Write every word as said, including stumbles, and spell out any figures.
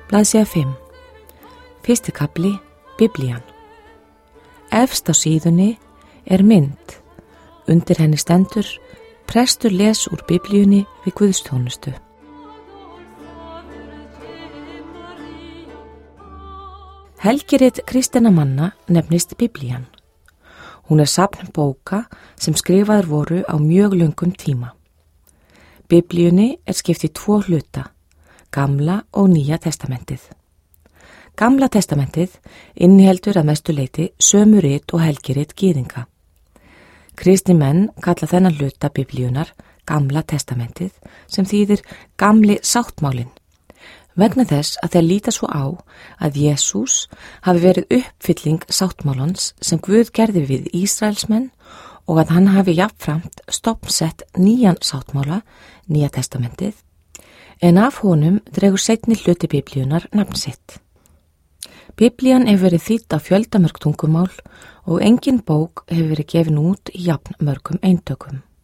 Blaðsíða fimm. Fyrsti kafli, Biblían. Efst á síðunni er mynd. Undir henni stendur: prestur les úr Biblíunni við guðsþjónustu. Helgirit kristinna manna nefnist Biblían. Hún er safn bóka sem skrifaður voru á mjög löngum tíma. Biblíunni er skipt í tvo hluta, Gamla og Nýja testamentið. Gamla testamentið inniheldur að mestu leyti sömu rit og helgirit gyðinga. Kristni menn kalla þennan hluta Biblíunar Gamla testamentið, sem þýðir gamli sáttmálinn, vegna þess að þeir líta svo á að Jesús hafi verið uppfylling sáttmálans sem Guð gerði við Ísraelsmenn og að hann hafi jafnframt stofnsett nýjan sáttmála, Nýja testamentið, en af honum dregur seinni hluti Biblíunar nafn sitt. Biblían hefur verið þýdd á fjöldamörg tungumál og engin bók hefur verið gefin út í jafn mörgum eintökum.